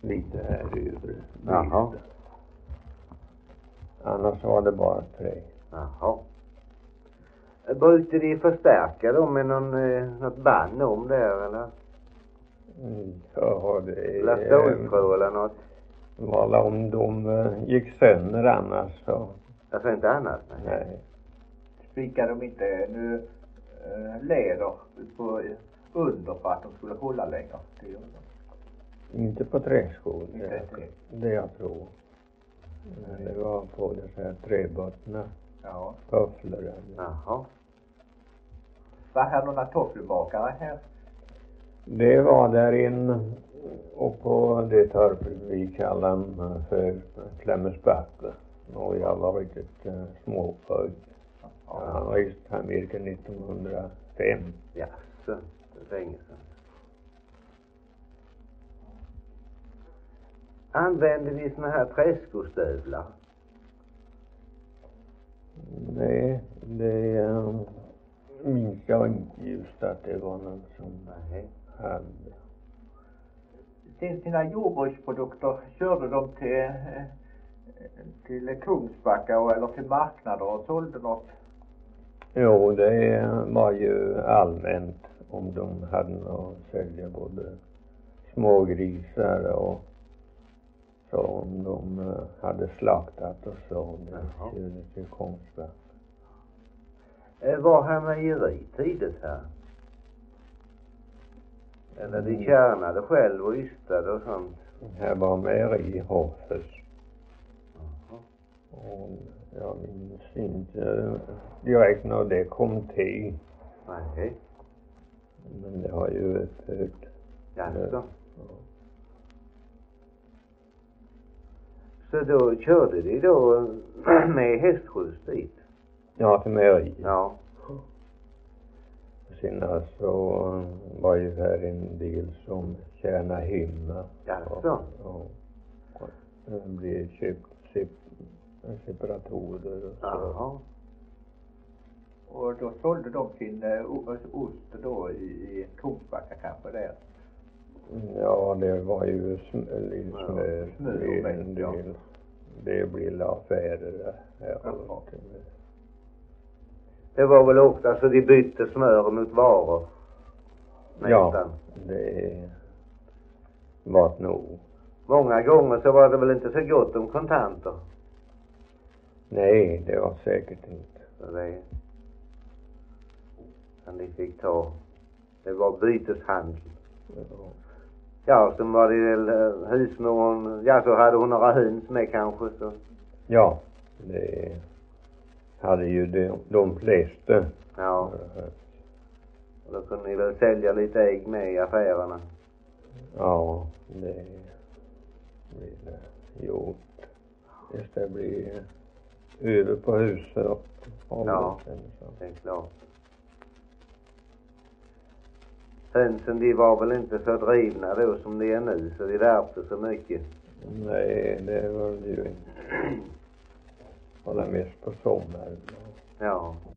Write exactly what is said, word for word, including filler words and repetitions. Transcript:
lite här övre. Jaha. Annars var det bara trä. Jaha. Brukade de förstärka dem med någon, eh, något band om där eller? Mm, ja, det Eller ståltråd eller något? Valla om de uh, gick sönder annars så. Alltså inte annat? Nej. Nej. Spikade de inte nu äh, leder på under för att de skulle hålla längre? Det gör de. Inte på träskor. Inte det, det. det jag tror. Men det var på det så här träbottna. Ja. Tofflor. Jaha. Var här några tofflebakare här? Det var där in och på det torpet vi kallar för Klämmesbacka. Och jag var riktigt uh, småfödd. Ja. Ja, han reste till Amerika nittonhundrafem. Ja, så det är länge sedan. Använde ni såna här träskostövlar? Nej, det um, minns jag inte just att det var någon som Nej. hade. Till sina jordbruksprodukter körde de till, eh, till Kungsbacka och, eller till marknader och sålde något? Jo, det var ju allmänt om de hade något att sälja både smågrisar och så om de uh, hade slaktat och så. Det körde till Kungsbacka. Eh, var här mejeri tidigt här? Eller de kärnade själv och ystade och sånt? Här var mejeri i Hoffes. Jaha. Och jag minns inte direkt när det kom till. Nej. Men det har ju upphört. Jaså. Så då körde de då med hästskjuts dit? Ja, till mejeri. Ja. Sen alltså var ju här en del som tjänar hemma. Jaså. Och, och det blev köpt sep, separatorer och så. Jaha. Och då sålde de sin uh, ost då i, i Kungsbacka kanske där? Ja, det var ju smör, lite Ja, smör. smör Det och en mjölk, ja. del. Det blev affärer här Jaha. runt. Det var väl ofta så de bytte smör mot varor? Ja, Nästan. det var nog. Många gånger så var det väl inte så gott om kontanter? Nej, det var säkert inte. Så det kan de fick ta. Det var byteshandel. Ja. Ja, så var det väl uh, husmoren. Ja, så hade hon några höns med kanske så. Ja, det hade ju de, de flesta. Ja. Och då kunde ni väl sälja lite ägg med i affärerna. Ja, det blev det gjort. Just det blir över på huset och Ja, sen så. det är klart. Hönsen, de var väl inte så drivna då som de är nu, så de värpte så mycket. Nej, det var det ju inte. Hålla mest på sommaren. Ja.